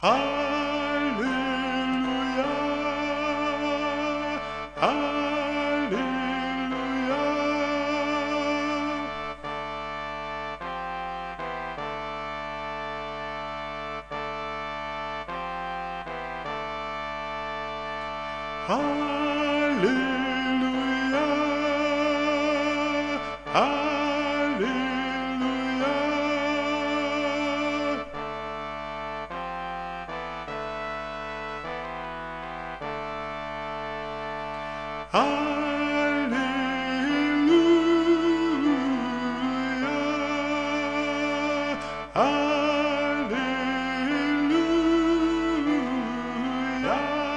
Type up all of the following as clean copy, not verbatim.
Alléluia, Alléluia. Alléluia, Alléluia. Alléluia, Alléluia,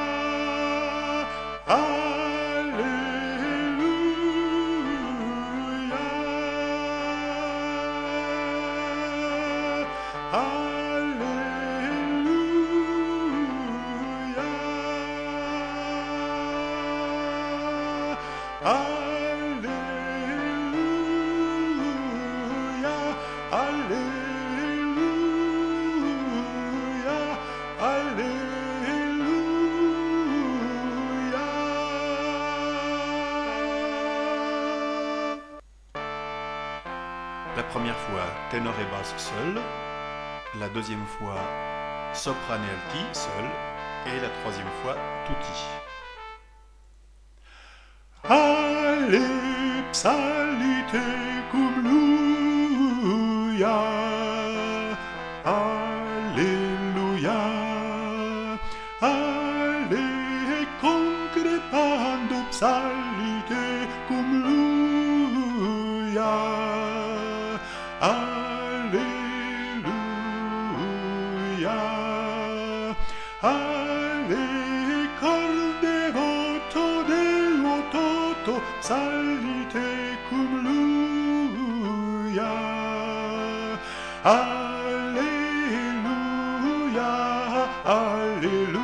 La première fois, ténor et basse seul. La deuxième fois, soprane et alti seul. Et la troisième fois, tutti. Alle psalite cum luia, Alleluia, alle concrepando psalite cum luia, Alleluia, alle cor devoto dello toto salite cum luia, Alleluia, Alleluia.